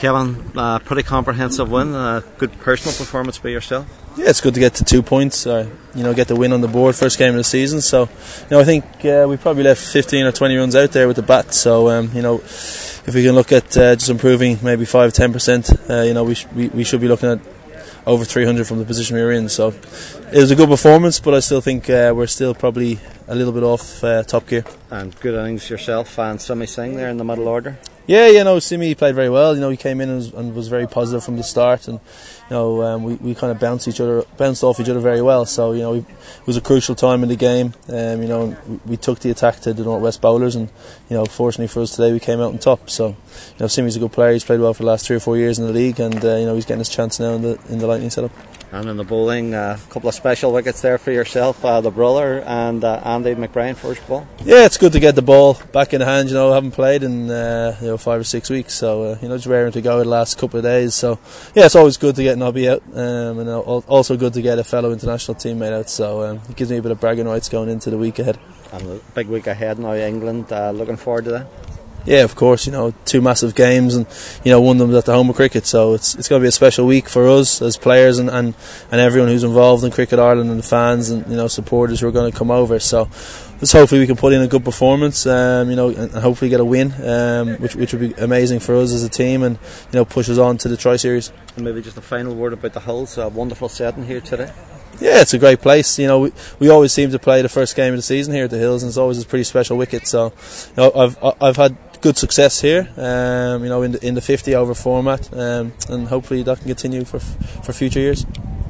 Kevin, pretty comprehensive win, good personal performance by yourself. Yeah, it's good to get to 2 points, get the win on the board, first game of the season. So, I think we probably left 15 or 20 runs out there with the bat. So, if we can look at just improving maybe 5-10%, we should be looking at over 300 from the position we were in. So, it was a good performance, but I still think we're still probably a little bit off top gear. And good innings yourself and Simi Singh there in the middle order. Yeah, Simi played very well. He came in and was very positive from the start, and we kind of bounced off each other very well. So it was a crucial time in the game. We took the attack to the Northwest bowlers, and fortunately for us today, we came out on top. So Simi's a good player. He's played well for the last 3 or 4 years in the league, and he's getting his chance now in the Lightning setup. And in the bowling, a couple of special wickets there for yourself, the brother and Andy McBrien, first ball. Yeah, it's good to get the ball back in the hand. I haven't played in 5 or 6 weeks, so just raring to go the last couple of days. So yeah, it's always good to get Nobby out, and also good to get a fellow international teammate out. So it gives me a bit of bragging rights going into the week ahead. And the big week ahead now, England. Looking forward to that. Yeah, of course. 2 massive games, and one of them at the home of cricket. So it's going to be a special week for us as players and everyone who's involved in Cricket Ireland, and the fans and supporters who are going to come over. So let's hopefully we can put in a good performance, and hopefully get a win, which would be amazing for us as a team, and push us on to the Tri-Series. And maybe just a final word about the Hills. A wonderful setting here today. Yeah, it's a great place. We always seem to play the first game of the season here at the Hills, and it's always a pretty special wicket. So I've had good success here, in the 50 over format, and hopefully that can continue for future years.